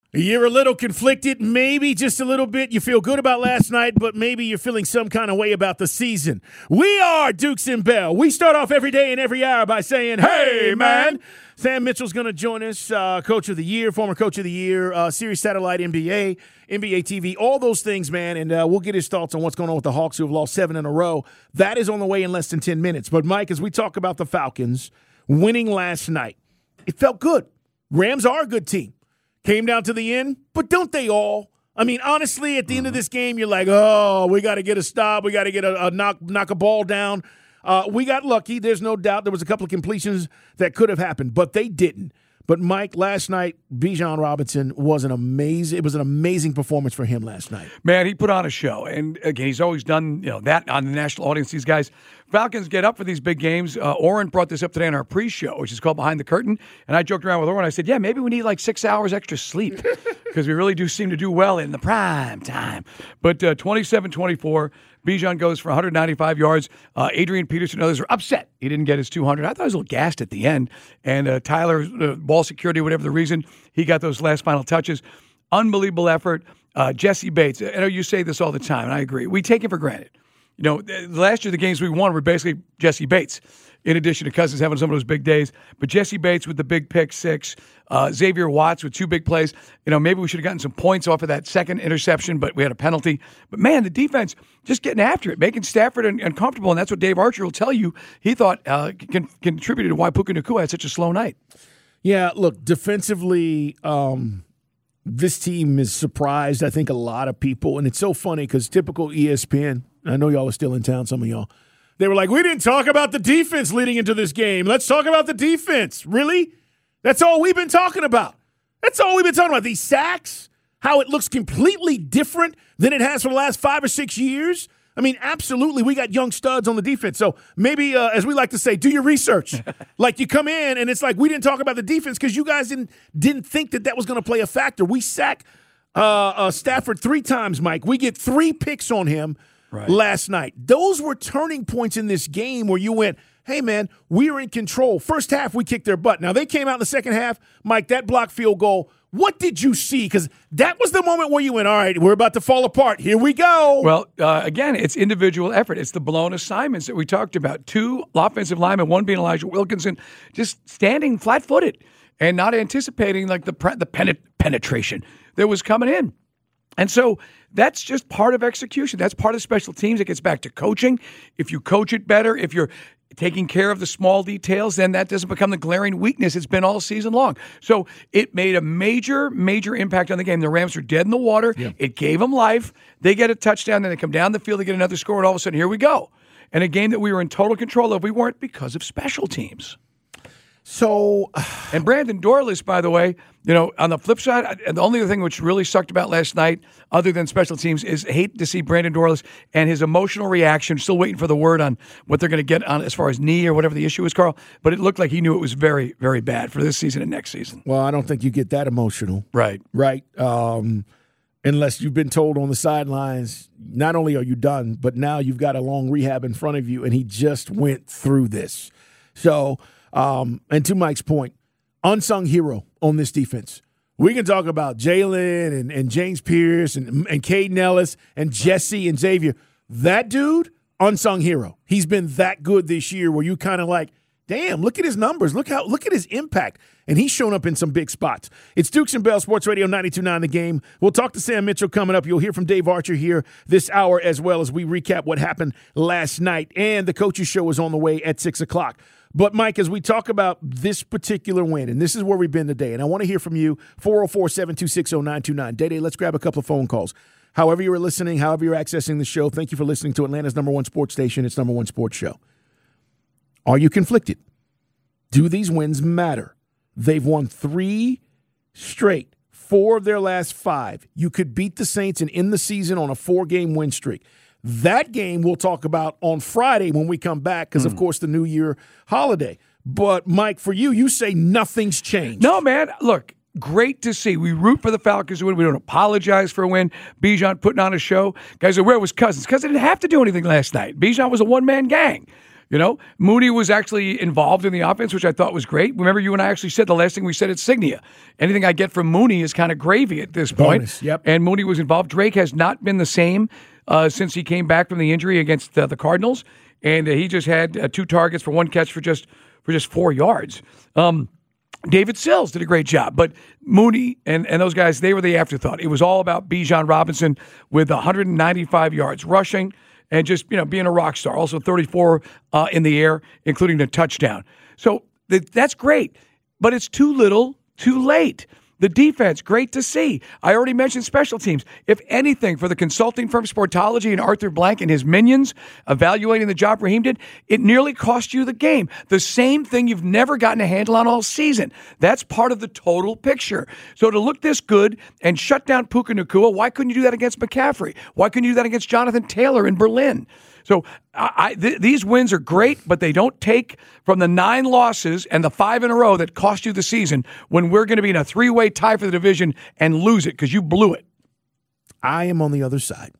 You're a little conflicted, maybe just a little bit. You feel good about last night, but maybe you're feeling some kind of way about the season. We are Dukes and Bell. We start off every day and every hour by saying, hey, man. Sam Mitchell's going to join us, Coach of the Year, former Coach of the Year, Sirius Satellite NBA, NBA TV, all those things, man, and we'll get his thoughts on what's going on with the Hawks, who have lost 7 in a row. That is on the way in less than 10 minutes. But, Mike, as we talk about the Falcons winning last night, it felt good. Rams are a good team. Came down to the end, but don't they all? I mean, honestly, at the end of this game, you're like, oh, we got to get a stop. We got to get a knock a ball down. We got lucky. There's no doubt there was a couple of completions that could have happened, but they didn't. But, Mike, last night, Bijan Robinson was an amazing performance for him last night. Man, he put on a show. And, again, he's always done that on the national audience. These guys, Falcons get up for these big games. Oren brought this up today on our pre-show, which is called Behind the Curtain. And I joked around with Oren. I said, yeah, maybe we need like 6 hours extra sleep because we really do seem to do well in the prime time. But 27-24. Bijan goes for 195 yards. Adrian Peterson and others were upset he didn't get his 200. I thought he was a little gassed at the end. And Tyler, ball security, whatever the reason, he got those last final touches. Unbelievable effort. Jesse Bates, I know you say this all the time, and I agree. We take it for granted. Last year the games we won were basically Jesse Bates, in addition to Cousins having some of those big days. But Jesse Bates with the big pick six, Xavier Watts with 2 big plays. Maybe we should have gotten some points off of that second interception, but we had a penalty. But, man, the defense just getting after it, making Stafford uncomfortable, and that's what Dave Archer will tell you he thought contributed to why Puka Nacua had such a slow night. Yeah, look, defensively, this team is surprised, I think, a lot of people. And it's so funny because typical ESPN, I know y'all are still in town, some of y'all, they were like, we didn't talk about the defense leading into this game. Let's talk about the defense. Really? That's all we've been talking about. That's all we've been talking about. These sacks, how it looks completely different than it has for the last 5 or 6 years. I mean, absolutely, we got young studs on the defense. So maybe, as we like to say, do your research. Like you come in and it's like we didn't talk about the defense because you guys didn't think that was going to play a factor. We sack Stafford 3 times, Mike. We get 3 picks on him last night. Those were turning points in this game where you went, hey, man, we were in control. First half, we kicked their butt. Now, they came out in the second half. Mike, that blocked field goal, what did you see? Because that was the moment where you went, all right, we're about to fall apart. Here we go. Well, again, it's individual effort. It's the blown assignments that we talked about. 2 offensive linemen, one being Elijah Wilkinson, just standing flat-footed and not anticipating like the penetration that was coming in. And so that's just part of execution. That's part of special teams. It gets back to coaching. If you coach it better, if you're taking care of the small details, then that doesn't become the glaring weakness it's been all season long. So it made a major, major impact on the game. The Rams are dead in the water. Yeah. It gave them life. They get a touchdown, then they come down the field, they get another score, and all of a sudden, here we go. And a game that we were in total control of, we weren't because of special teams. So, and Brandon Dorlus, by the way, on the flip side, the only other thing which really sucked about last night, other than special teams, is hate to see Brandon Dorlus and his emotional reaction. Still waiting for the word on what they're going to get on as far as knee or whatever the issue is, Carl. But it looked like he knew it was very, very bad for this season and next season. Well, I don't think you get that emotional. Right. Unless you've been told on the sidelines, not only are you done, but now you've got a long rehab in front of you, and he just went through this. So, and to Mike's point, unsung hero on this defense. We can talk about Jalen and James Pierce and Caden Ellis and Jesse and Xavier. That dude, unsung hero. He's been that good this year where you kind of like, damn, look at his numbers. Look at his impact. And he's shown up in some big spots. It's Dukes and Bell, Sports Radio 92.9 The Game. We'll talk to Sam Mitchell coming up. You'll hear from Dave Archer here this hour as well as we recap what happened last night. And the Coaches Show is on the way at 6 o'clock. But, Mike, as we talk about this particular win, and this is where we've been today, and I want to hear from you, 404-726-0929. Day-Day, let's grab a couple of phone calls. However you're listening, however you're accessing the show, thank you for listening to Atlanta's #1 sports station, its #1 sports show. Are you conflicted? Do these wins matter? They've won 3 straight, 4 of their last 5. You could beat the Saints and end the season on a 4-game win streak. That game we'll talk about on Friday when we come back because, of course, the New Year holiday. But, Mike, for you, you say nothing's changed. No, man. Look, great to see. We root for the Falcons to win. We don't apologize for a win. Bijan putting on a show. Guys, where was Cousins? Cousins didn't have to do anything last night. Bijan was a one-man gang. Mooney was actually involved in the offense, which I thought was great. Remember, you and I actually said the last thing we said at Signia. Anything I get from Mooney is kind of gravy at this point. Bonus, yep. And Mooney was involved. Drake has not been the same since he came back from the injury against the Cardinals, and he just had 2 targets for 1 catch for just 4 yards. David Sills did a great job, but Mooney and those guys, they were the afterthought. It was all about Bijan Robinson with 195 yards rushing and just being a rock star. Also 34 in the air, including a touchdown. So that's great, but it's too little, too late. The defense, great to see. I already mentioned special teams. If anything, for the consulting firm Sportology and Arthur Blank and his minions evaluating the job Raheem did, it nearly cost you the game. The same thing you've never gotten a handle on all season. That's part of the total picture. So to look this good and shut down Puka Nacua, why couldn't you do that against McCaffrey? Why couldn't you do that against Jonathan Taylor in Berlin? So these wins are great, but they don't take from the 9 losses and the 5 in a row that cost you the season when we're going to be in a 3-way tie for the division and lose it because you blew it. I am on the other side.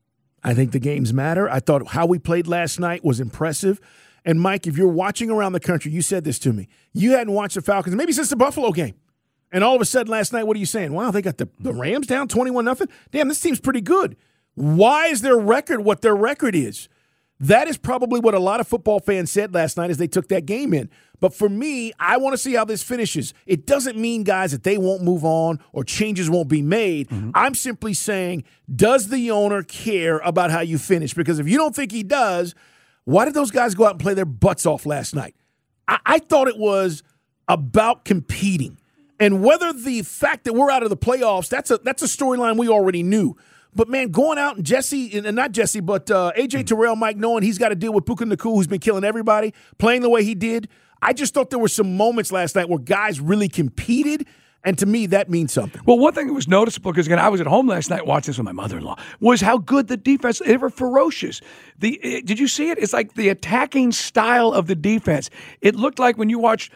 I think the games matter. I thought how we played last night was impressive. And, Mike, if you're watching around the country, you said this to me. You hadn't watched the Falcons maybe since the Buffalo game. And all of a sudden last night, what are you saying? Wow, they got the Rams down 21-0. Damn, this team's pretty good. Why is their record what their record is? That is probably what a lot of football fans said last night as they took that game in. But for me, I want to see how this finishes. It doesn't mean, guys, that they won't move on or changes won't be made. Mm-hmm. I'm simply saying, does the owner care about how you finish? Because if you don't think he does, why did those guys go out and play their butts off last night? I thought it was about competing. And whether the fact that we're out of the playoffs, that's a storyline we already knew. But, man, going out and Jesse, and not Jesse, but A.J. Terrell, Mike, knowing he's got to deal with Puka Nacua, who's been killing everybody, playing the way he did. I just thought there were some moments last night where guys really competed, and to me, that means something. Well, one thing that was noticeable, because, again, I was at home last night watching this with my mother-in-law, was how good the defense, they were ferocious. Did you see it? It's like the attacking style of the defense. It looked like when you watched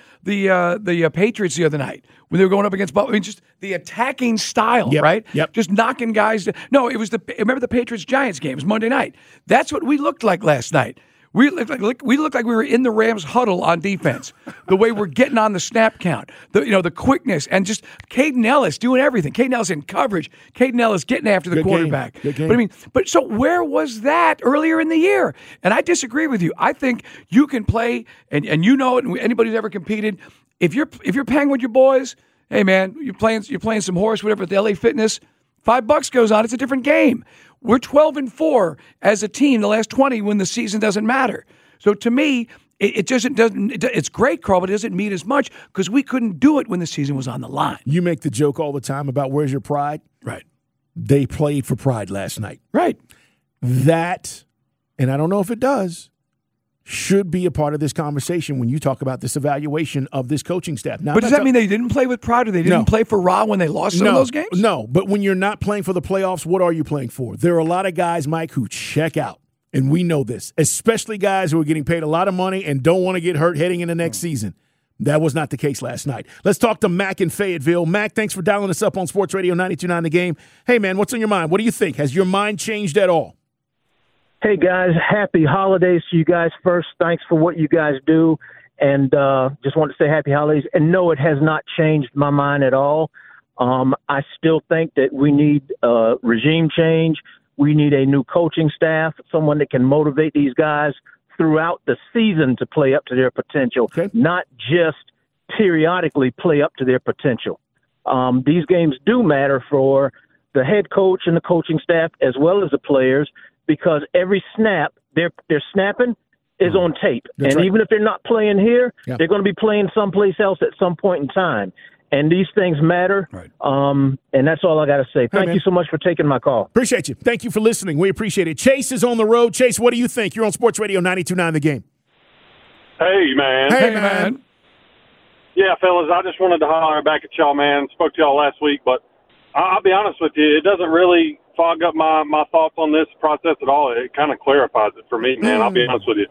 the Patriots the other night, when they were going up against Buffalo, just the attacking style, right? Yep. Just knocking guys. No, it was remember the Patriots-Giants game? It was Monday night. That's what we looked like last night. We looked like we were in the Rams huddle on defense. The way we're getting on the snap count, the quickness, and just Caden Ellis doing everything. Caden Ellis in coverage. Caden Ellis getting after the quarterback. Good game. But so where was that earlier in the year? And I disagree with you. I think you can play, and you know it. And anybody who's ever competed, if you're paying with your boys, hey man, you're playing some horse, whatever at the LA Fitness. $5 goes on. It's a different game. We're 12-4 as a team the last 20 when the season doesn't matter. So to me, it doesn't. It's great, Carl, but it doesn't mean as much because we couldn't do it when the season was on the line. You make the joke all the time about where's your pride? Right. They played for pride last night. Right. That, and I don't know if it does, should be a part of this conversation when you talk about this evaluation of this coaching staff. Now, but does that mean they didn't play with pride or they didn't play for Ra when they lost some of those games? No, but when you're not playing for the playoffs, what are you playing for? There are a lot of guys, Mike, who check out, and we know this, especially guys who are getting paid a lot of money and don't want to get hurt heading into next season. That was not the case last night. Let's talk to Mac in Fayetteville. Mac, thanks for dialing us up on Sports Radio 92.9 The Game. Hey, man, what's on your mind? What do you think? Has your mind changed at all? Hey, guys, happy holidays to you guys first. Thanks for what you guys do. And just want to say happy holidays. And no, it has not changed my mind at all. I still think that we need regime change. We need a new coaching staff, someone that can motivate these guys throughout the season to play up to their potential, not just periodically play up to their potential. These games do matter for the head coach and the coaching staff as well as the players, because every snap they're snapping is on tape. That's and right. even if they're not playing here, they're going to be playing someplace else at some point in time. And these things matter. Right. And that's all I got to say. Thank you so much for taking my call. Appreciate you. Thank you for listening. We appreciate it. Chase is on the road. Chase, what do you think? You're on Sports Radio 92.9 The Game. Hey, man. Hey, man. Yeah, fellas, I just wanted to holler back at y'all, man. Spoke to y'all last week, but I'll be honest with you, it doesn't really fog up my thoughts on this process at all. It kind of clarifies it for me, man. I'll be honest with you.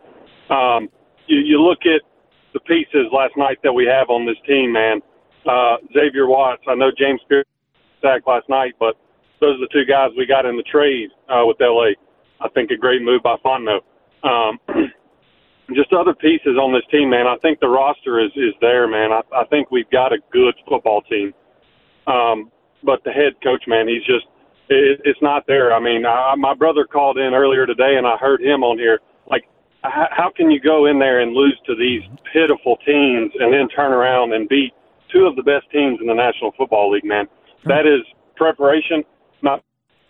You look at the pieces last night that we have on this team, man. Xavier Watts, I know James Pierce sacked last night, but those are the two guys we got in the trade with L.A. I think a great move by Fontenot. just other pieces on this team, man. I think the roster is there, man. I think we've got a good football team. But the head coach, man, he's just it's not there. I mean, my brother called in earlier today, and I heard him on here. Like, how can you go in there and lose to these pitiful teams and then turn around and beat two of the best teams in the National Football League, man? That is preparation, not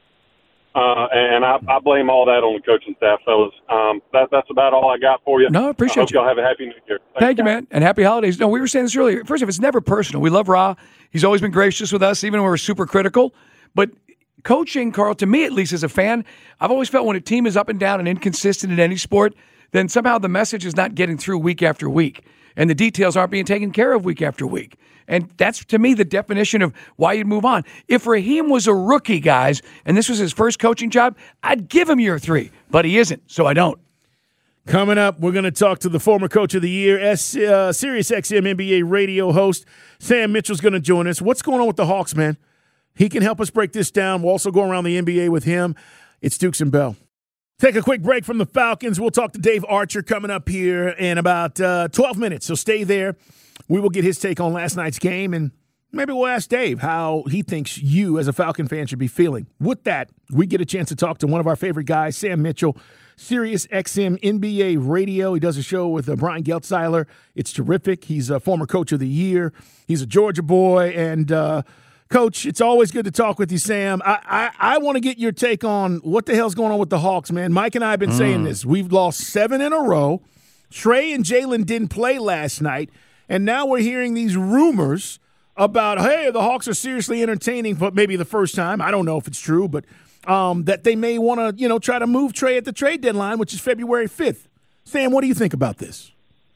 and I blame all that on the coaching staff, fellas. That's about all I got for you. No, I appreciate hope y'all have a happy New Year. Thank you, man, and happy holidays. No, we were saying this earlier. First off, it's never personal. We love Ra. He's always been gracious with us, even when we're super critical. But coaching, Carl, to me at least as a fan, I've always felt when a team is up and down and inconsistent in any sport, then somehow the message is not getting through week after week, and the details aren't being taken care of week after week. And that's, to me, the definition of why you'd move on. If Raheem was a rookie, guys, and this was his first coaching job, I'd give him year 3. But he isn't, so I don't. Coming up, we're going to talk to the former Coach of the Year, Sirius XM NBA radio host, Sam Mitchell's going to join us. What's going on with the Hawks, man? He can help us break this down. We'll also go around the NBA with him. It's Dukes and Bell. Take a quick break from the Falcons. We'll talk to Dave Archer coming up here in about 12 minutes, so stay there. We will get his take on last night's game, and maybe we'll ask Dave how he thinks you as a Falcon fan should be feeling. With that, we get a chance to talk to one of our favorite guys, Sam Mitchell, Sirius XM NBA Radio. He does a show with Brian Geltzeiler. It's terrific. He's a former Coach of the Year. He's a Georgia boy, and Coach, it's always good to talk with you, Sam. I want to get your take on what the hell's going on with the Hawks, man. Mike and I have been saying this. We've lost 7 in a row. Trey and Jalen didn't play last night, and now we're hearing these rumors about, hey, the Hawks are seriously entertaining for maybe the first time. I don't know if it's true, but that they may want to, try to move Trey at the trade deadline, which is February 5th. Sam, what do you think about this?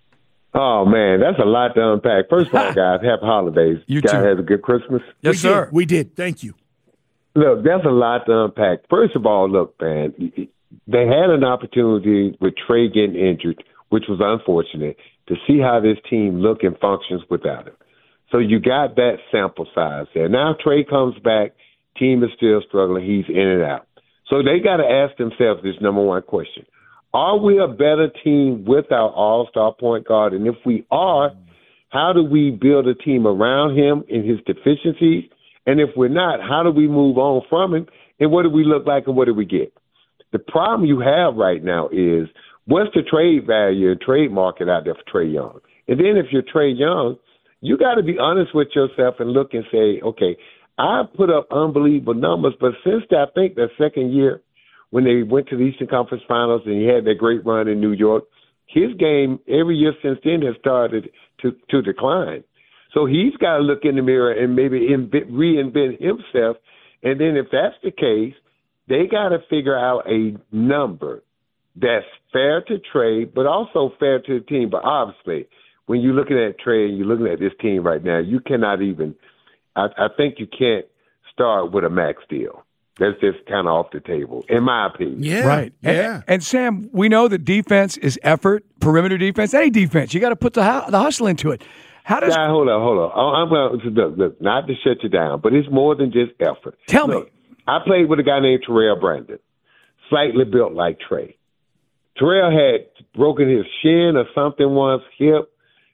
Oh, man, that's a lot to unpack. First of all, guys, happy holidays. You guys too. have a good Christmas? Yes, sir. We did. Thank you. Look, that's a lot to unpack. First of all, look, man, they had an opportunity with Trey getting injured, which was unfortunate, to see how this team look and functions without him. So you got that sample size there. Now Trey comes back, team is still struggling, he's in and out. So they got to ask themselves this number one question. Are we a better team with our all-star point guard? And if we are, how do we build a team around him and his deficiencies? And if we're not, how do we move on from him? And what do we look like and what do we get? The problem you have right now is what's the trade value and trade market out there for Trae Young? And then if you're Trae Young, you got to be honest with yourself and look and say, okay, I put up unbelievable numbers, but since I think the second year, when they went to the Eastern Conference Finals and he had that great run in New York, his game every year since then has started to decline. So he's got to look in the mirror and maybe reinvent himself. And then if that's the case, they got to figure out a number that's fair to Trey, but also fair to the team. But obviously, when you're looking at Trey and you're looking at this team right now, you cannot even – I think you can't start with a max deal. That's just kind of off the table, in my opinion. Yeah. Right. Yeah. And Sam, we know that defense is effort, perimeter defense, any defense. You got to put the hustle into it. How does? Now, hold on. I'm going to look, not to shut you down, but it's more than just effort. Tell me. I played with a guy named Terrell Brandon, slightly built like Trey. Terrell had broken his shin or something once, hip,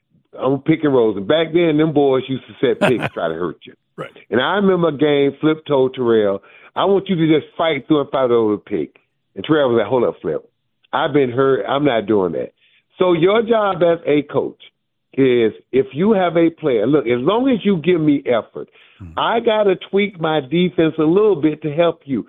on pick and rolls. And back then, them boys used to set picks to try to hurt you. Right. And I remember a game, Flip told Terrell, I want you to just fight through and fight over the pick. And Terrell was like, hold up, Flip. I've been hurt. I'm not doing that. So your job as a coach is if you have a player, look, as long as you give me effort, I got to tweak my defense a little bit to help you.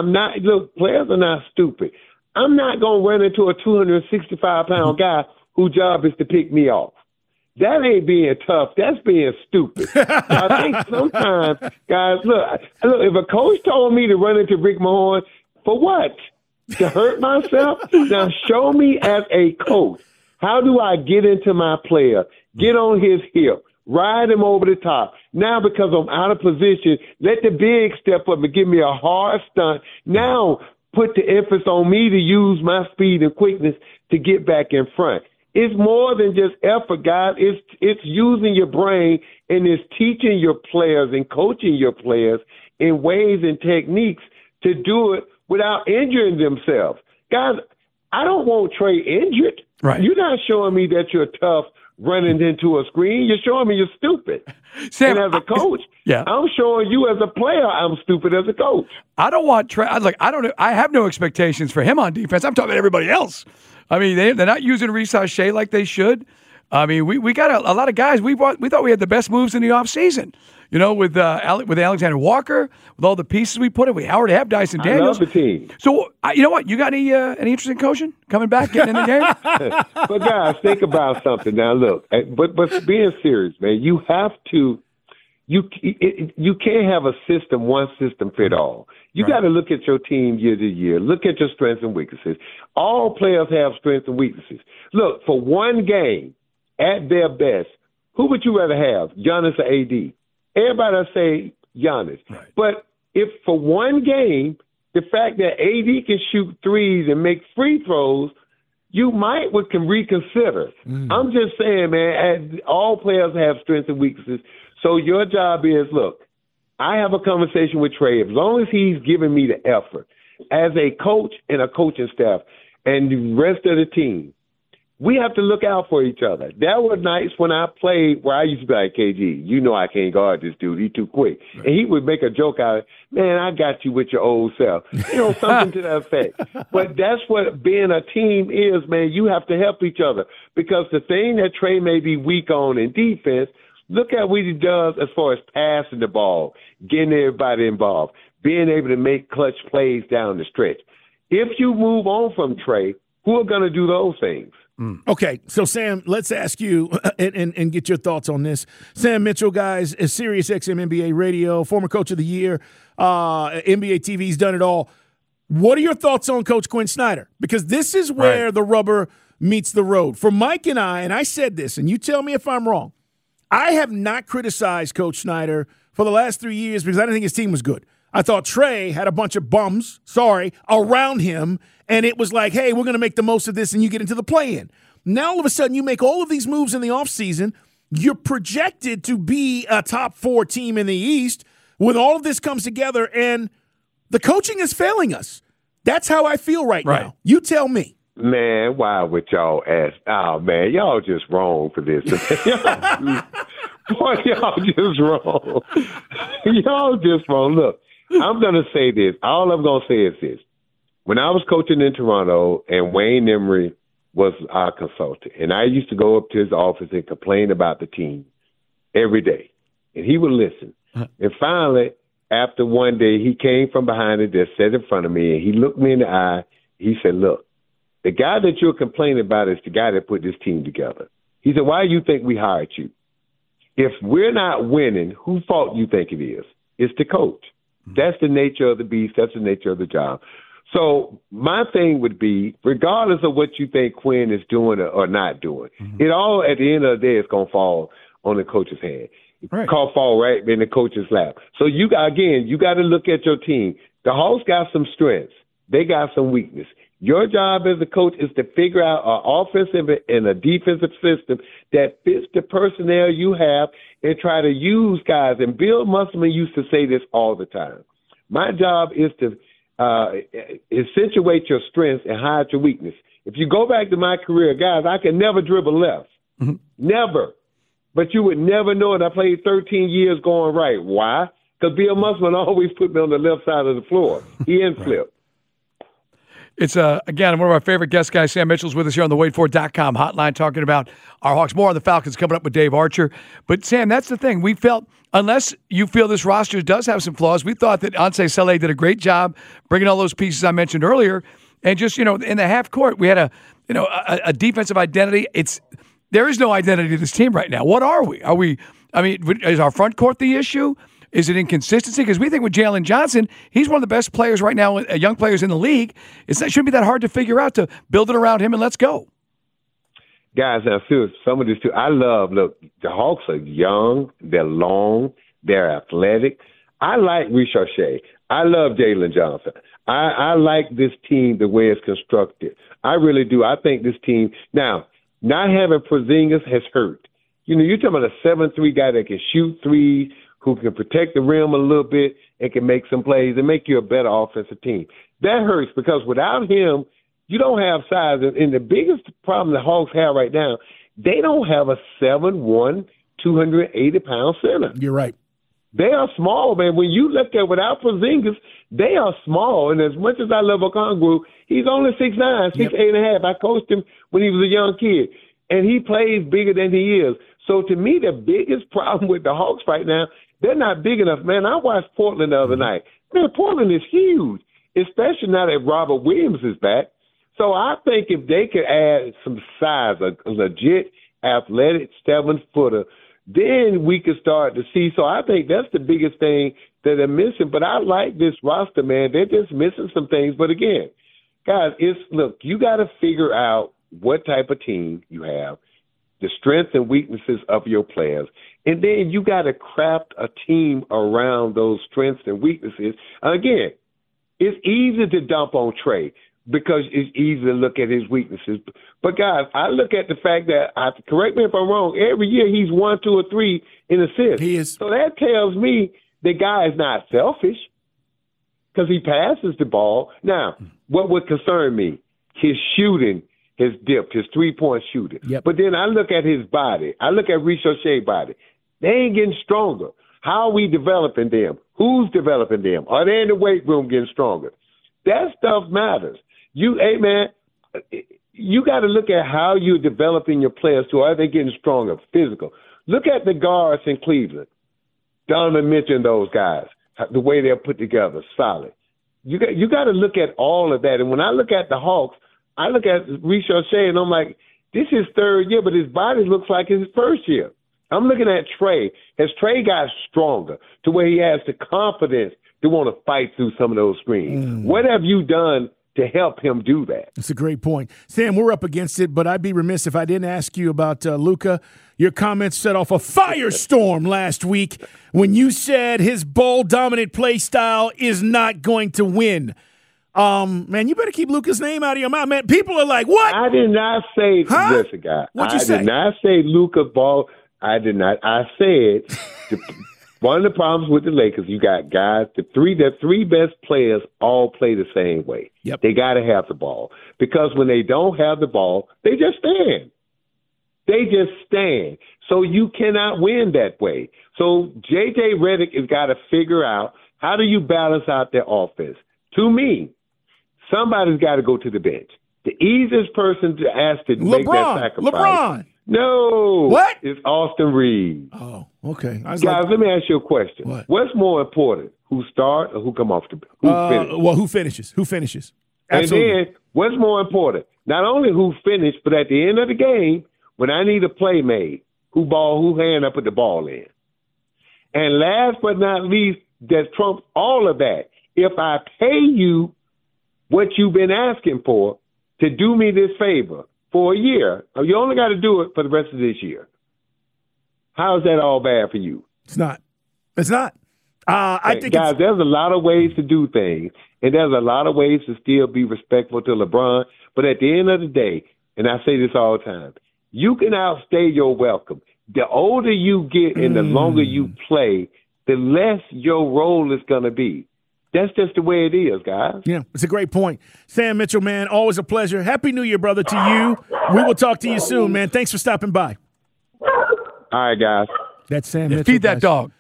Look, players are not stupid. I'm not going to run into a 265-pound guy whose job is to pick me off. That ain't being tough. That's being stupid. I think sometimes, guys, look, if a coach told me to run into Rick Mahorn, for what? To hurt myself? Now show me as a coach, how do I get into my player, get on his hip, ride him over the top? Now because I'm out of position, let the big step up and give me a hard stunt. Now put the emphasis on me to use my speed and quickness to get back in front. It's more than just effort, guys. It's using your brain and it's teaching your players and coaching your players in ways and techniques to do it without injuring themselves. Guys, I don't want Trey injured. Right. You're not showing me that you're tough running into a screen. You're showing me you're stupid. Sam, and as a coach, I'm showing you as a player I'm stupid as a coach. I don't want Trey. I have no expectations for him on defense. I'm talking about everybody else. I mean, they're not using Reese Shea like they should. I mean, we got a lot of guys. We thought we had the best moves in the offseason. You know, with Alexander Walker, with all the pieces we put in. We already have Dyson Daniels. I love the team. So, you know what? You got any interest in coaching? Coming back, getting in the game? But, guys, think about something. Now, look, but being serious, man, you have to – you can't have a system, one system fit all. You got to look at your team year to year. Look at your strengths and weaknesses. All players have strengths and weaknesses. Look, for one game, at their best, who would you rather have, Giannis or AD? Everybody will say Giannis. Right. But if for one game, the fact that AD can shoot threes and make free throws, you can reconsider. I'm just saying, man, all players have strengths and weaknesses. So your job is, look, I have a conversation with Trey. As long as he's giving me the effort as a coach and a coaching staff and the rest of the team, we have to look out for each other. There were nights when I played where I used to be like, KG, you know I can't guard this dude. He's too quick. Right. And he would make a joke out of it. Man, I got you with your old self. You know, something to that effect. But that's what being a team is, man. You have to help each other. Because the thing that Trey may be weak on in defense, look at what he does as far as passing the ball, getting everybody involved, being able to make clutch plays down the stretch. If you move on from Trey, who are going to do those things? Okay, so Sam, let's ask you and get your thoughts on this. Sam Mitchell, guys, is Sirius XM NBA Radio, former Coach of the Year, NBA TV's done it all. What are your thoughts on Coach Quinn Snyder? Because this is where the rubber meets the road. For Mike and I said this, and you tell me if I'm wrong, I have not criticized Coach Snyder for the last 3 years because I didn't think his team was good. I thought Trey had a bunch of bums, around him, and it was like, hey, we're going to make the most of this, and you get into the play-in. Now, all of a sudden, you make all of these moves in the offseason. You're projected to be a top 4 team in the East when all of this comes together, and the coaching is failing us. That's how I feel right now. You tell me. Man, why would y'all ask? Oh, man, y'all just wrong for this. Boy, y'all just wrong. Y'all just wrong. Look, I'm going to say this. All I'm going to say is this. When I was coaching in Toronto and Wayne Emery was our consultant, and I used to go up to his office and complain about the team every day, and he would listen. And finally, after one day, he came from behind and just sat in front of me, and he looked me in the eye. He said, look, the guy that you're complaining about is the guy that put this team together. He said, why do you think we hired you? If we're not winning, whose fault do you think it is? It's the coach. That's the nature of the beast. That's the nature of the job. So my thing would be, regardless of what you think Quinn is doing or not doing, it all, at the end of the day, is going to fall on the coach's hand. Fall right in the coach's lap. So you got to look at your team. The Hawks got some strengths. They got some weakness. Your job as a coach is to figure out an offensive and a defensive system that fits the personnel you have and try to use guys. And Bill Musselman used to say this all the time. My job is to accentuate your strengths and hide your weakness. If you go back to my career, guys, I could never dribble left. Never. But you would never know it. I played 13 years going right. Why? Because Bill Musselman always put me on the left side of the floor. He didn't flip. It's, again, one of our favorite guest guys, Sam Mitchell's with us here on the WadeFord.com hotline talking about our Hawks. More on the Falcons coming up with Dave Archer. But, Sam, that's the thing. We felt, unless you feel this roster does have some flaws, we thought that Anseh Saleh did a great job bringing all those pieces I mentioned earlier. And just, in the half court, we had a defensive identity. There is no identity to this team right now. What are we? Is our front court the issue? Is it inconsistency? Because we think with Jalen Johnson, he's one of the best players right now, young players in the league. It shouldn't be that hard to figure out, to build it around him and let's go. Guys, now, seriously, some of this too. The Hawks are young, they're long, they're athletic. I like Reese Shea. I love Jalen Johnson. I like this team the way it's constructed. I really do. I think this team, now, not having Porzingis has hurt. You're talking about a 7'3" guy that can shoot threes, who can protect the rim a little bit and can make some plays and make you a better offensive team. That hurts because without him, You don't have size. And the biggest problem the Hawks have right now, they don't have a 7'1", 280-pound center. You're right. They are small, man. When you look at without Porzingis, they are small. And as much as I love Okongwu, he's only 6'9", 6'8.5". I coached him when he was a young kid, and he plays bigger than he is. So to me, the biggest problem with the Hawks right now, they're not big enough, man. I watched Portland the other night. Man, Portland is huge, especially now that Robert Williams is back. So I think if they could add some size, a legit athletic 7-footer, then we could start to see. So I think that's the biggest thing that they're missing. But I like this roster, man. They're just missing some things. But again, guys, look, you got to figure out what type of team you have, the strengths and weaknesses of your players. And then you got to craft a team around those strengths and weaknesses. Again, it's easy to dump on Trey because it's easy to look at his weaknesses. But, guys, I look at the fact that, correct me if I'm wrong, every year he's 1, 2, or 3 in assists. He is. So that tells me the guy is not selfish because he passes the ball. Now, what would concern me? His shooting has dipped, his three-point shooting. Yep. But then I look at his body. I look at Ricochet's body. They ain't getting stronger. How are we developing them? Who's developing them? Are they in the weight room getting stronger? That stuff matters. Hey, man, you got to look at how you're developing your players too. Are they getting stronger, physical? Look at the guards in Cleveland. Donovan mentioned those guys, the way they're put together, solid. You got to look at all of that. And when I look at the Hawks, I look at Ricochet and I'm like, this is his third year, but his body looks like his first year. I'm looking at Trey. Has Trey got stronger to where he has the confidence to want to fight through some of those screens? What have you done to help him do that? That's a great point. Sam, we're up against it, but I'd be remiss if I didn't ask you about Luka. Your comments set off a firestorm last week when you said his ball-dominant play style is not going to win. Man, you better keep Luka's name out of your mouth, man. People are like, what? I did not say, listen, guy. What'd you say? I did not say Luka ball. I did not. I said one of the problems with the Lakers, you got guys, the three best players all play the same way. Yep. They got to have the ball because when they don't have the ball, they just stand. They just stand. So you cannot win that way. So J.J. Redick has got to figure out how do you balance out their offense. To me, somebody's got to go to the bench. The easiest person to ask to make that sacrifice. LeBron. No. What? It's Austin Reeves. Oh, okay. Guys, let me ask you a question. What? What's more important, who start or who come off the bench? Who finishes? Who finishes? Absolutely. And then what's more important? Not only who finished, but at the end of the game, when I need a play made, who hand I put the ball in. And last but not least, that trumps all of that. If I pay you what you've been asking for to do me this favor for a year, you only got to do it for the rest of this year. How is that all bad for you? It's not. It's not. I think, guys, there's a lot of ways to do things, and there's a lot of ways to still be respectful to LeBron. But at the end of the day, and I say this all the time, you can outstay your welcome. The older you get and the longer you play, the less your role is going to be. That's just the way it is, guys. Yeah, it's a great point. Sam Mitchell, man, always a pleasure. Happy New Year, brother, to you. We will talk to you soon, man. Thanks for stopping by. All right, guys. That's Sam Mitchell. Feed that dog.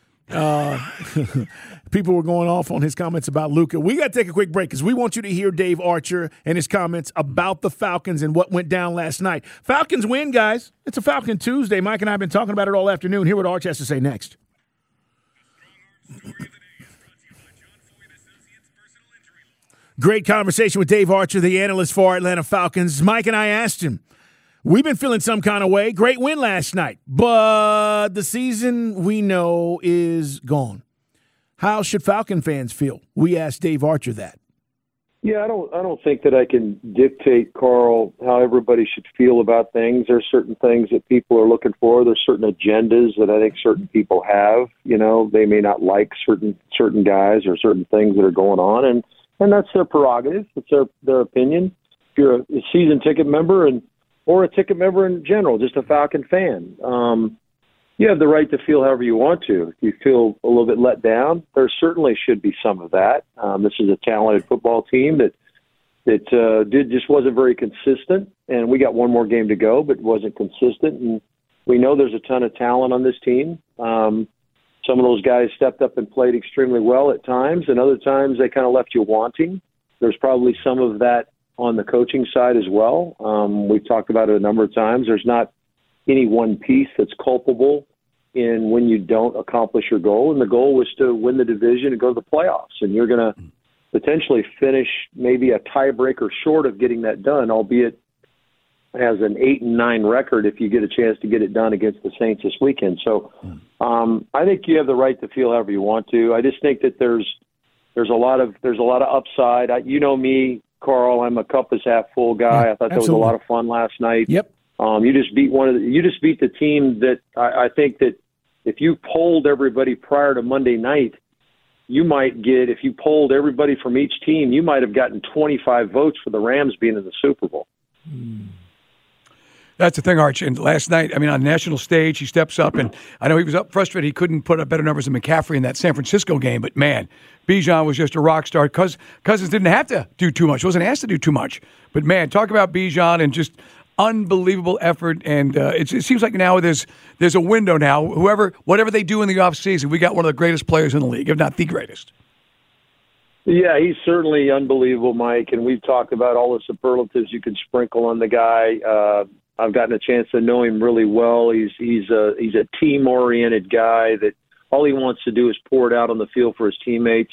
People were going off on his comments about Luka. We got to take a quick break because we want you to hear Dave Archer and his comments about the Falcons and what went down last night. Falcons win, guys. It's a Falcon Tuesday. Mike and I have been talking about it all afternoon. Hear what Arch has to say next. Great conversation with Dave Archer, the analyst for Atlanta Falcons. Mike and I asked him, we've been feeling some kind of way. Great win last night, but the season we know is gone. How should Falcon fans feel? We asked Dave Archer that. Yeah, I don't think that I can dictate, Carl, how everybody should feel about things. There's certain things that people are looking for. There's certain agendas that I think certain people have. You know, they may not like certain guys or certain things that are going on, and that's their prerogative. It's their opinion. If you're a season ticket member or a ticket member in general, just a Falcon fan, you have the right to feel however you want to. If you feel a little bit let down, there certainly should be some of that. This is a talented football team that that just wasn't very consistent. And we got one more game to go, but wasn't consistent. And we know there's a ton of talent on this team. Some of those guys stepped up and played extremely well at times, and other times they kind of left you wanting. There's probably some of that on the coaching side as well. We've talked about it a number of times. There's not any one piece that's culpable in when you don't accomplish your goal. And the goal was to win the division and go to the playoffs. And you're going to potentially finish maybe a tiebreaker short of getting that done, albeit as an 8-9 record if you get a chance to get it done against the Saints this weekend. So I think you have the right to feel however you want to. I just think that there's a lot of upside. You know me, Carl. I'm a cup is half full guy. Yeah, I thought that absolutely. was a lot of fun last night. Yep. You just beat the team that I think that if you polled everybody prior to Monday night, you might get, if you polled everybody from each team, you might have gotten 25 votes for the Rams being in the Super Bowl. That's the thing, Arch. And last night, I mean, on national stage, he steps up, and I know he was up frustrated. He couldn't put up better numbers than McCaffrey in that San Francisco game. But, man, Bijan was just a rock star. Cousins didn't have to do too much. Wasn't asked to do too much. But, man, talk about Bijan and just unbelievable effort. And it seems like now there's a window now. Whatever they do in the offseason, we got one of the greatest players in the league, if not the greatest. Yeah, he's certainly unbelievable, Mike. And we've talked about all the superlatives you can sprinkle on the guy. I've gotten a chance to know him really well. He's a team-oriented guy that all he wants to do is pour it out on the field for his teammates.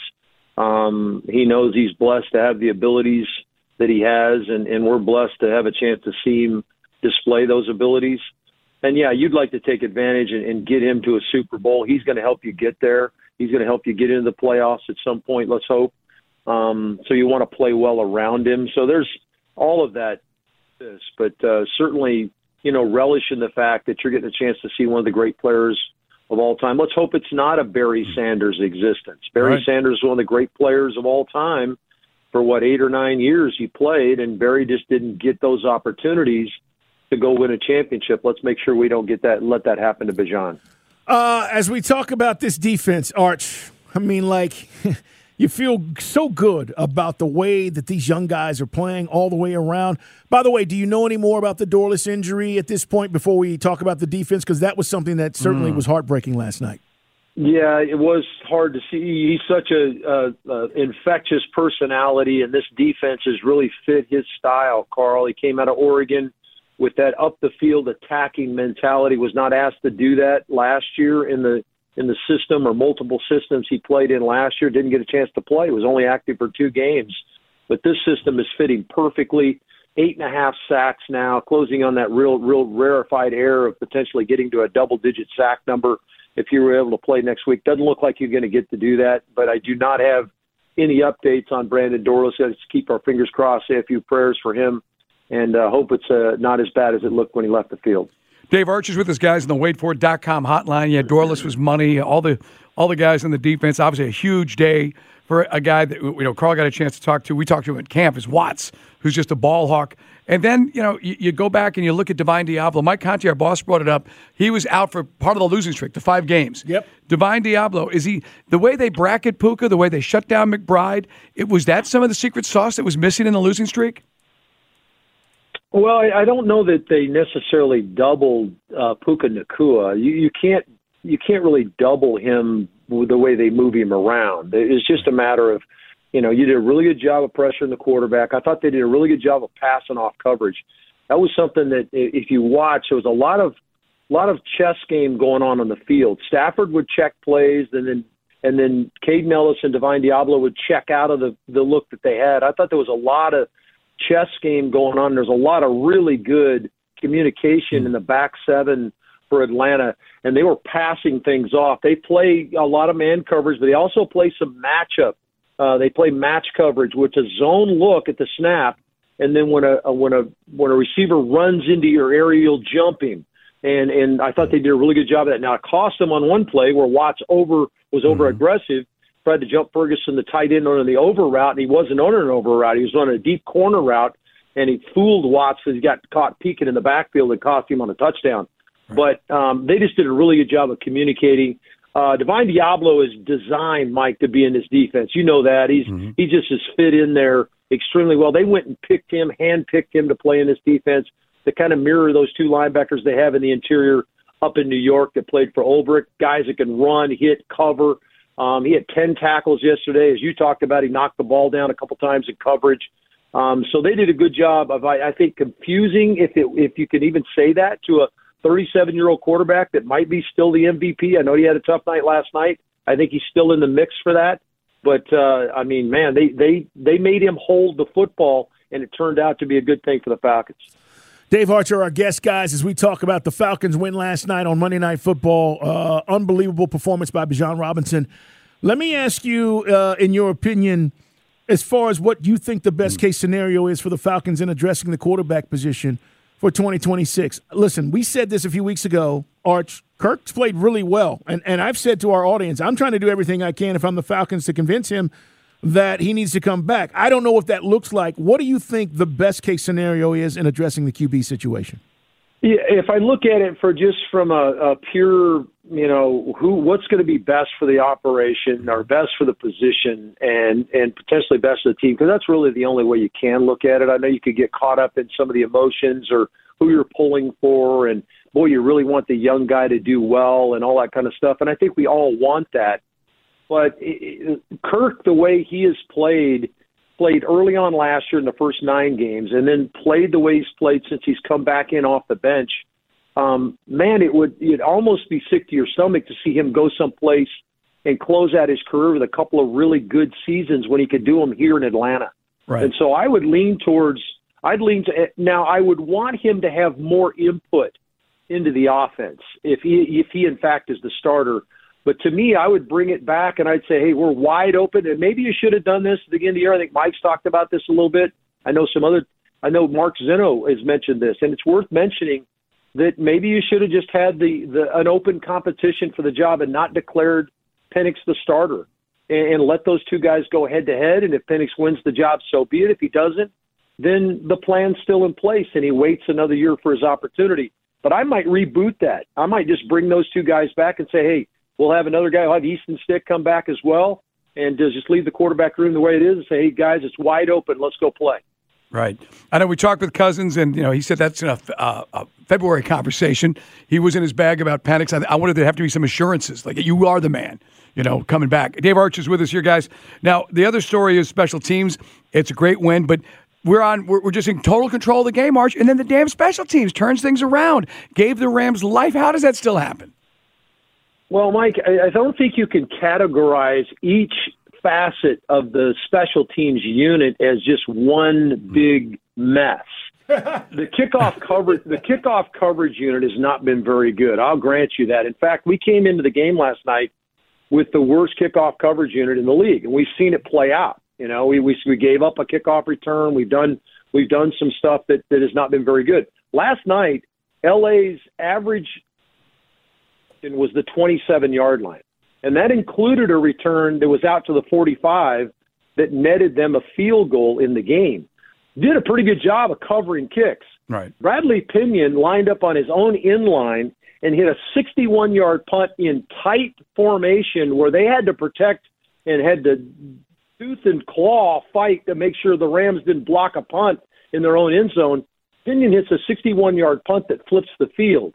He knows he's blessed to have the abilities that he has, and we're blessed to have a chance to see him display those abilities. And, yeah, you'd like to take advantage and get him to a Super Bowl. He's going to help you get there. He's going to help you get into the playoffs at some point, let's hope. So you want to play well around him. So there's all of that. But certainly, relish in the fact that you're getting a chance to see one of the great players of all time. Let's hope it's not a Barry Sanders existence. Barry Sanders is one of the great players of all time. For 8 or 9 years he played, and Barry just didn't get those opportunities to go win a championship. Let's make sure we don't let that happen to Bijan. As we talk about this defense, Arch, I mean, you feel so good about the way that these young guys are playing all the way around. By the way, do you know any more about the Dorless injury at this point before we talk about the defense? Because that was something that certainly was heartbreaking last night. Yeah, it was hard to see. He's such a infectious personality, and this defense has really fit his style, Carl. He came out of Oregon with that up-the-field attacking mentality, was not asked to do that last year in the system or multiple systems he played in last year. Didn't get a chance to play. Was only active for 2 games. But this system is fitting perfectly. 8.5 sacks now, closing on that real rarefied air of potentially getting to a double-digit sack number if you were able to play next week. Doesn't look like you're going to get to do that, but I do not have any updates on Brandon Dorless. Let's keep our fingers crossed, say a few prayers for him, and hope it's not as bad as it looked when he left the field. Dave Archer's with us, guys, in the waitfor.com hotline. Yeah, Dorless was money. All the guys in the defense. Obviously, a huge day for a guy that Carl got a chance to talk to. We talked to him at camp. Is Watts, who's just a ball hawk. And then you go back and you look at Divine Diablo. Mike Conti, our boss, brought it up. He was out for part of the losing streak, the 5 games. Yep. Divine Diablo, is he the way they bracket Puka, the way they shut down McBride? Was that some of the secret sauce that was missing in the losing streak? Well, I don't know that they necessarily doubled Puka Nacua. You can't really double him with the way they move him around. It's just a matter of, you did a really good job of pressuring the quarterback. I thought they did a really good job of passing off coverage. That was something that, if you watch, there was a lot of chess game going on the field. Stafford would check plays, and then Caden Ellis and Divine Diablo would check out of the look that they had. I thought there was a lot of chess game going on. There's a lot of really good communication in the back 7 for Atlanta, and they were passing things off. They play a lot of man coverage, but they also play some matchup. They play match coverage, which is a zone look at the snap, and then when a receiver runs into your area, you'll jump him. And I thought they did a really good job of that. Now, it cost them on one play where Watts was over aggressive, tried to jump Ferguson, the tight end, on the over route, and he wasn't on an over route. He was on a deep corner route, and he fooled Watts because he got caught peeking in the backfield and cost him on a touchdown. But they just did a really good job of communicating. Divine Diablo is designed, Mike, to be in this defense. You know that. He just has fit in there extremely well. They went and handpicked him to play in this defense to kind of mirror those two linebackers they have in the interior up in New York that played for Ulbrich, guys that can run, hit, cover. He had 10 tackles yesterday. As you talked about, he knocked the ball down a couple times in coverage. So they did a good job of, I think, confusing, if you can even say that, to a 37-year-old quarterback that might be still the MVP. I know he had a tough night last night. I think he's still in the mix for that. But, I mean, man, they made him hold the football, and it turned out to be a good thing for the Falcons. Dave Archer, our guest, guys, as we talk about the Falcons' win last night on Monday Night Football. Unbelievable performance by Bijan Robinson. Let me ask you, in your opinion, as far as what you think the best-case scenario is for the Falcons in addressing the quarterback position for 2026. Listen, we said this a few weeks ago, Arch. Kirk's played really well, and I've said to our audience, I'm trying to do everything I can if I'm the Falcons to convince him that he needs to come back. I don't know what that looks like. What do you think the best-case scenario is in addressing the QB situation? Yeah, if I look at it from a pure, what's going to be best for the operation or best for the position and potentially best for the team, because that's really the only way you can look at it. I know you could get caught up in some of the emotions or who you're pulling for, and boy, you really want the young guy to do well and all that kind of stuff. And I think we all want that. But Kirk, the way he has played early on last year in the first 9 games, and then played the way he's played since he's come back in off the bench, man, it'd almost be sick to your stomach to see him go someplace and close out his career with a couple of really good seasons when he could do them here in Atlanta. Right. And so I would now I would want him to have more input into the offense if he in fact is the starter. But to me, I would bring it back and I'd say, hey, we're wide open. And maybe you should have done this at the beginning of the year. I think Mike's talked about this a little bit. I know Mark Zeno has mentioned this, and it's worth mentioning that maybe you should have just had an open competition for the job and not declared Penix the starter and let those two guys go head to head. And if Penix wins the job, so be it. If he doesn't, then the plan's still in place and he waits another year for his opportunity. But I might reboot that. I might just bring those two guys back and say, hey, we'll have another guy. We'll have Easton Stick come back as well, and just leave the quarterback room the way it is and say, hey, guys, it's wide open. Let's go play. Right. I know we talked with Cousins, and he said that's in a February conversation. He was in his bag about Penix. I wanted there to have to be some assurances, like you are the man, coming back. Dave Archer's with us here, guys. Now, the other story is special teams. It's a great win, but we're just in total control of the game, Arch, and then the damn special teams turns things around, gave the Rams life. How does that still happen? Well, Mike, I don't think you can categorize each facet of the special teams unit as just one big mess. The kickoff coverage unit has not been very good. I'll grant you that. In fact, we came into the game last night with the worst kickoff coverage unit in the league, and we've seen it play out. We gave up a kickoff return. We've done some stuff that has not been very good. Last night, LA's average was the 27-yard line. And that included a return that was out to the 45 that netted them a field goal in the game. Did a pretty good job of covering kicks. Right. Bradley Pinion lined up on his own inline and hit a 61-yard punt in tight formation where they had to protect and had to tooth and claw fight to make sure the Rams didn't block a punt in their own end zone. Pinion hits a 61-yard punt that flips the field.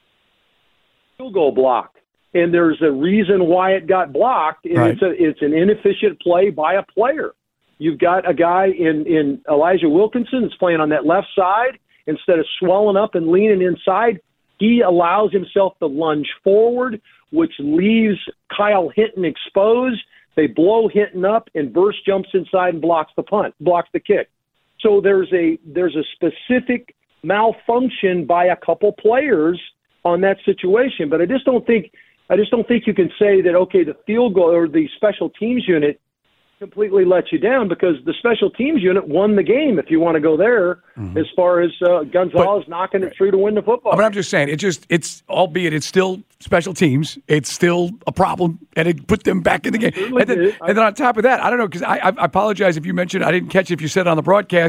Field goal blocked. And there's a reason why it got blocked. And right. It's an inefficient play by a player. You've got a guy in Elijah Wilkinson that's playing on that left side. Instead of swelling up and leaning inside, he allows himself to lunge forward, which leaves Kyle Hinton exposed. They blow Hinton up, and Verse jumps inside and blocks the kick. So there's a specific malfunction by a couple players on that situation. But I just don't think you can say that, okay, the field goal or the special teams unit completely let you down, because the special teams unit won the game, if you want to go there, as far as Gonzalez knocking it through to win the football. But I'm just saying, it's albeit it's still special teams, it's still a problem, and it put them back in the game. And then on top of that, I don't know, because I apologize if you mentioned, I didn't catch it if you said it on the broadcast,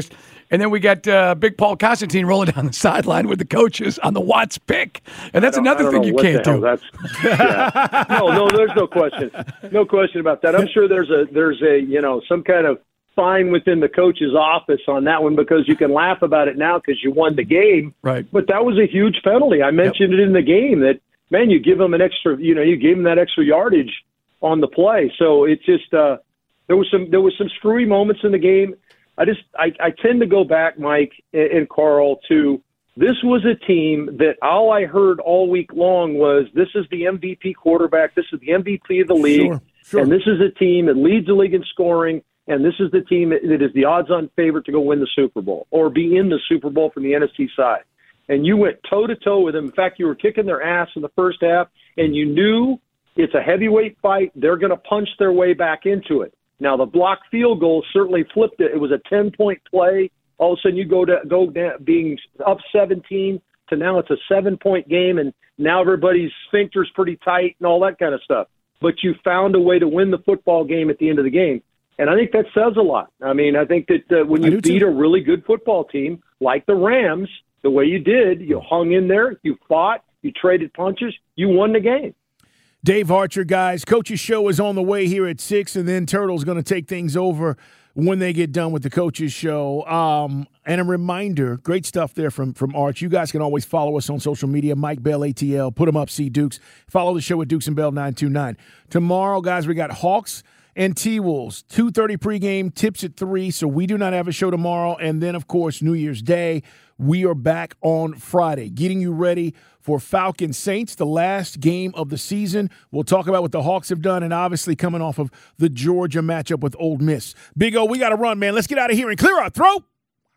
And then we got Big Paul Constantine rolling down the sideline with the coaches on the Watts pick. And that's another thing you can't do. No, there's no question. No question about that. I'm sure there's a some kind of fine within the coach's office on that one, because you can laugh about it now because you won the game. Right. But that was a huge penalty. I mentioned it in the game that, man, you give them an extra, you gave them that extra yardage on the play. So it's just there was some screwy moments in the game. I tend to go back, Mike and Carl, to this was a team that all I heard all week long was, this is the MVP quarterback, this is the MVP of the league, Sure. and this is a team that leads the league in scoring, and this is the team that is the odds-on favorite to go win the Super Bowl or be in the Super Bowl from the NFC side. And you went toe-to-toe with them. In fact, you were kicking their ass in the first half, and you knew it's a heavyweight fight. They're going to punch their way back into it. Now, the blocked field goal certainly flipped it. It was a 10-point play. All of a sudden, you go down being up 17 to now it's a 7-point game, and now everybody's sphincter's pretty tight and all that kind of stuff. But you found a way to win the football game at the end of the game. And I think that says a lot. I mean, I think that when you beat a really good football team like the Rams, the way you did, you hung in there, you fought, you traded punches, you won the game. Dave Archer, guys. Coach's show is on the way here at 6, and then Turtle's going to take things over when they get done with the Coach's show. And a reminder, great stuff there from Arch. You guys can always follow us on social media, Mike Bell ATL. Put them up, C Dukes. Follow the show at Dukes and Bell 929. Tomorrow, guys, we got Hawks and T-Wolves, 2:30 pregame, tips at 3, so we do not have a show tomorrow. And then, of course, New Year's Day, we are back on Friday, getting you ready for Falcons Saints, the last game of the season. We'll talk about what the Hawks have done, and obviously coming off of the Georgia matchup with Ole Miss. Big O, we got to run, man. Let's get out of here and clear our throat.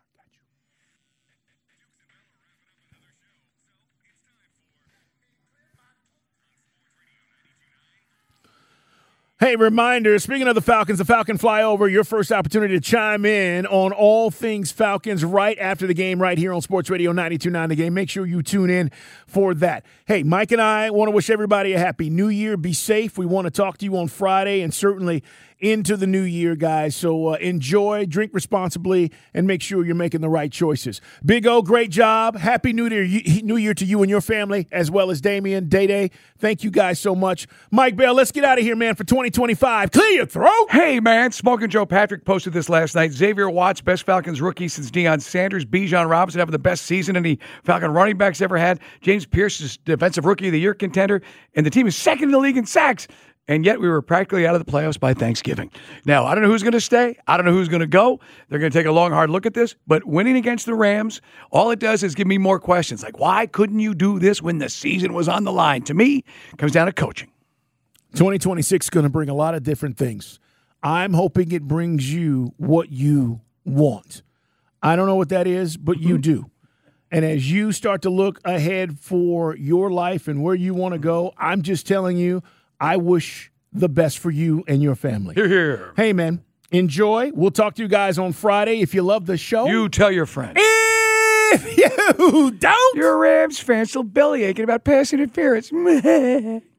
Hey, reminder, speaking of the Falcons, the Falcon Flyover, your first opportunity to chime in on all things Falcons right after the game right here on Sports Radio 92.9 The Game. Make sure you tune in for that. Hey, Mike and I want to wish everybody a happy New Year. Be safe. We want to talk to you on Friday and certainly into the new year, guys. So enjoy, drink responsibly, and make sure you're making the right choices. Big O, great job. Happy New Year to you and your family, as well as Damian, Day-Day. Thank you guys so much. Mike Bell, let's get out of here, man, for 2025. Clear your throat. Hey, man, Smoking Joe Patrick posted this last night. Xavier Watts, best Falcons rookie since Deion Sanders. Bijan Robinson having the best season any Falcon running backs ever had. James Pierce is Defensive Rookie of the Year contender. And the team is second in the league in sacks. And yet we were practically out of the playoffs by Thanksgiving. Now, I don't know who's going to stay. I don't know who's going to go. They're going to take a long, hard look at this. But winning against the Rams, all it does is give me more questions. Like, why couldn't you do this when the season was on the line? To me, it comes down to coaching. 2026 is going to bring a lot of different things. I'm hoping it brings you what you want. I don't know what that is, but you do. And as you start to look ahead for your life and where you want to go, I'm just telling you, I wish the best for you and your family. Hear, hear. Hey, man, enjoy. We'll talk to you guys on Friday. If you love the show, You tell your friends. if you don't, You're a Rams fan, still bellyaching about pass interference.